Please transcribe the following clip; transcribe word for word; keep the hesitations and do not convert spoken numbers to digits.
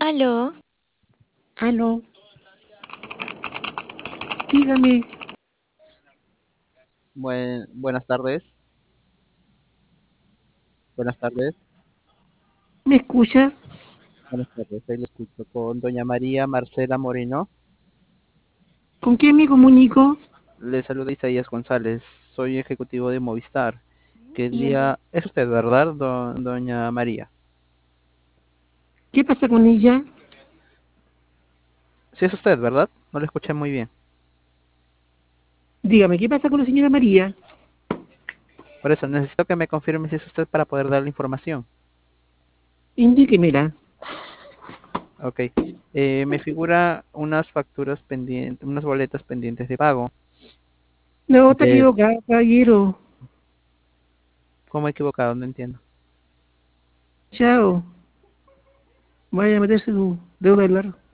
Aló, Aló, dígame, Buen- buenas tardes, buenas tardes, ¿me escucha? buenas tardes. Ahí lo escucho con doña María Marcela Moreno. ¿Con quién me comunico? Le saluda Isaías González. Soy ejecutivo de Movistar. Quería... Es usted, ¿verdad, do- doña María? ¿Qué pasa con ella? Sí, es usted, ¿verdad? No le escuché muy bien. Dígame, ¿qué pasa con la señora María? Por eso necesito que me confirme si es usted para poder dar la información. Indíquemela. Ok. Eh, me figura unas facturas pendientes, unas boletas pendientes de pago. No, está De... equivocado, caballero. ¿Cómo equivocado? No entiendo. Chao. Vaya a meterse su dedo de hablar.